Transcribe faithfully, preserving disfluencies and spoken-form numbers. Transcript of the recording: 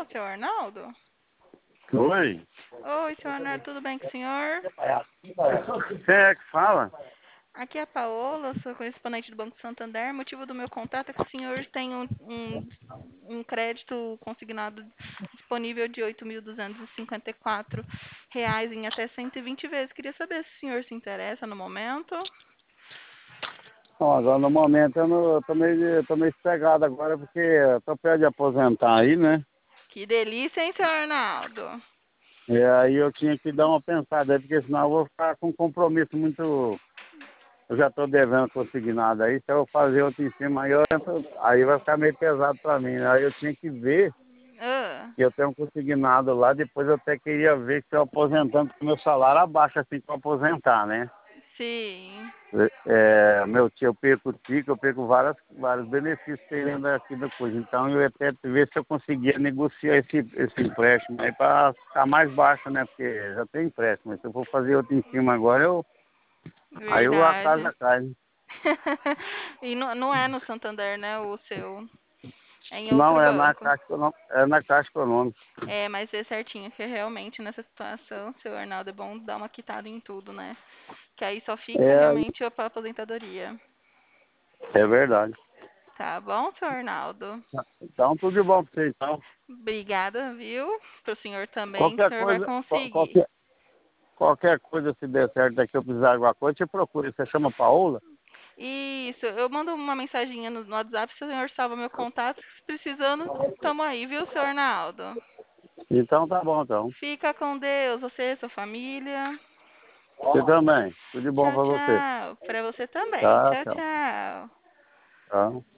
Alô, seu Arnaldo? Oi? Oi, seu Arnaldo, tudo bem com o senhor? Quem é que fala? Aqui é a Paola, sou correspondente do Banco Santander. O motivo do meu contato é que o senhor tem um, um, um crédito consignado disponível de oito mil duzentos e cinquenta e quatro reais em até cento e vinte vezes. Queria saber se o senhor se interessa no momento. Bom, agora no momento eu, não, eu tô meio, eu tô meio sossegado agora porque eu tô perto de aposentar aí, né? Que delícia, hein, seu Arnaldo? E aí eu tinha que dar uma pensada aí, porque senão eu vou ficar com um compromisso muito. Eu já tô devendo consignado aí, se eu vou fazer outro em cima aí, eu entro- aí vai ficar meio pesado pra mim, né? Aí eu tinha que ver Ah, que eu tenho um consignado lá, depois eu até queria ver se eu aposentando, porque meu salário abaixa assim pra aposentar, né? sim. É, meu tio, eu perco o tico, eu perco várias, vários benefícios que tem dentro aqui da coisa. Então eu ia até ver se eu conseguia negociar esse, esse empréstimo aí para ficar mais baixo, né? Porque já tem empréstimo. Mas se eu for fazer outro em cima agora, eu, aí eu, a Verdade. casa cai. Né? E não, não é no Santander, né, o seu? É em Não, outro é na banco. Caixa Econômica. É na Caixa Econômica. É, mas é certinho que realmente nessa situação, seu Arnaldo, é bom dar uma quitada em tudo, né? Que aí só fica É, realmente a aposentadoria. é verdade. Tá bom, seu Arnaldo? Então tudo de bom para você, então. Obrigada, viu? Pro senhor também, que o Qualquer senhor vai coisa, qual- conseguir. qualquer, qualquer coisa se der certo daqui eu precisar de alguma coisa, te procura. Você chama Paola? Isso, eu mando uma mensaginha no, no WhatsApp, se o senhor salva meu contato, se precisando, tamo aí, viu, seu Arnaldo? Então tá bom, então. Fica com Deus, você, sua família. Você também. Tudo de bom Tchau, para você. tchau. Pra você também. Tá, Tchau, tchau. tchau. Tá.